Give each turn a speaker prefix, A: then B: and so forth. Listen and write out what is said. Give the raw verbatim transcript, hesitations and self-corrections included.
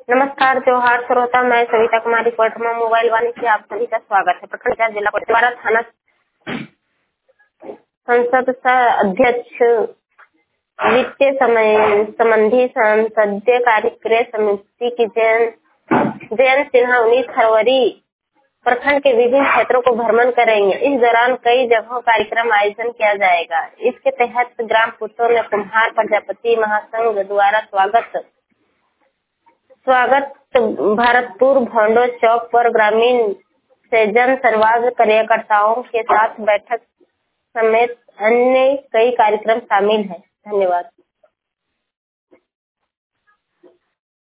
A: नमस्कार त्योहार श्रोता, मैं सविता कुमारी कोटमा मोबाइल वाणी से आप सभी का स्वागत है। प्रखंड चार जिला कोटद्वारा थाना संसद अध्यक्ष वित्तीय समय संबंधी संसदीय कार्य समिति की जयंत जयंत सिन्हा उन्नीस फरवरी प्रखंड के विभिन्न क्षेत्रों को भ्रमण करेंगे। इस दौरान कई जगहों कार्यक्रम आयोजन किया जाएगा। इसके तहत ग्राम पुतौल कुम्हार प्रजापति महासंघ द्वारा स्वागत स्वागत भरतपुर भोंडो चौक पर ग्रामीण से जन संवाद कार्यकर्ताओं के साथ बैठक समेत अन्य कई कार्यक्रम शामिल हैं। धन्यवाद।